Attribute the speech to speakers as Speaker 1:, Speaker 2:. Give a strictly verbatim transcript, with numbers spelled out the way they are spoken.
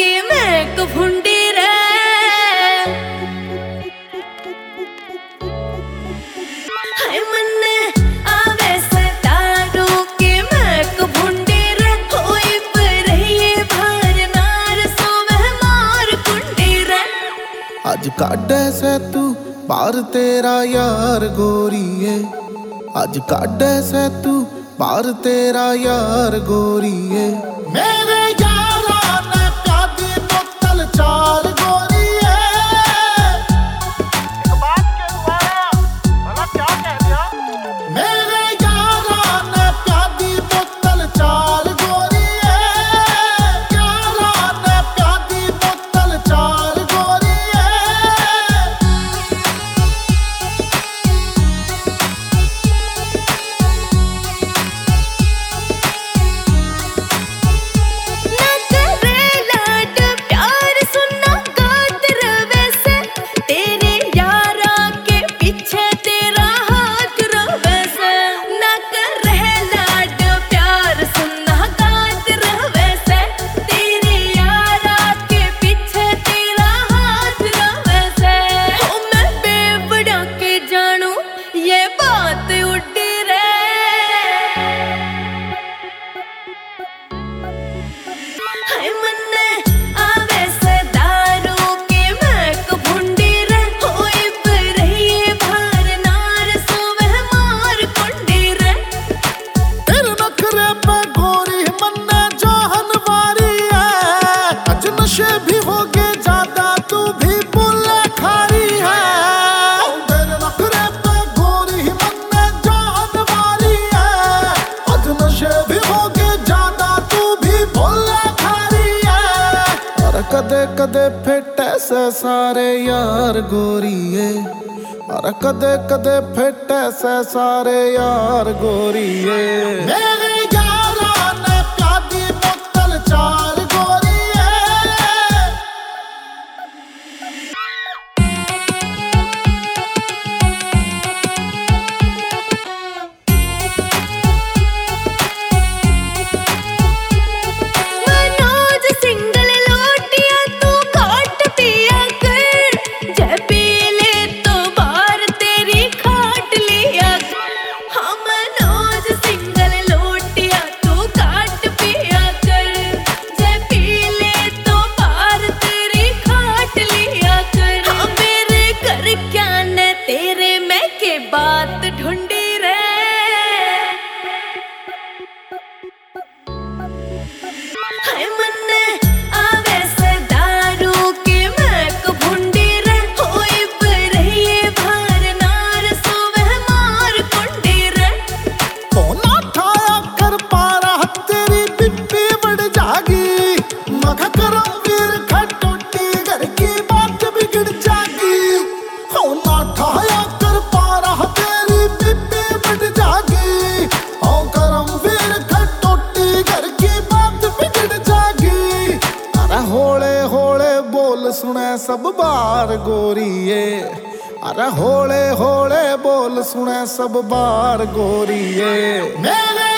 Speaker 1: के मैं कफुंडी रे। हाय मन्ने आवे सतारो के मैं कफुंडी रे। होई पर ये भार नार सोवे मार कुंडी रे।
Speaker 2: आज काढ़े से तू पार तेरा यार गोरीए, आज काढ़े से तू पार तेरा यार गोरीए। मेरे यारा ने प्यादी बोतल चार गोरीए।
Speaker 3: एक बात के द्वारा भला क्या कह दिया?
Speaker 2: मेरे यारा ने प्यादी बोतल चार गोरीए। यारा ने प्यादी बोतल चार गोरीए। नशे भी हो गए ज्यादा तू भी बुला खारी है। तेरे नखरे पे गोरी मन्ने जान वाली है। आज नशे भी हो गए ज्यादा तू भी बुला खारी है। और कदे कदे फिट ऐसे सारे यार गोरीए। और कदे कदे फिट ऐसे सारे यार गोरीए। मेरे यारा ने प्यादी बोतल चार बात ढूंढी रे। हाय मन्ने आवे से दारू के मैं कफुंडी रे। होई पर ये भार नार सोवे मार कुंडी रे। तो ना ठाया कर पारा तेरी पिप्पी बढ़ जागी। मखा करम वीर खटोटी घर की बात बिगड़ जागी। हो ना ठाया कर पारा तेरी पिप्पी बढ़ जागी। हो करम वीर खटोटी घर की बात बिगड़ जागी। अरे होले होले बोल सुने सब बार गोरीए। अरे होले होले बोल सुने सब बार गोरीए। मेरे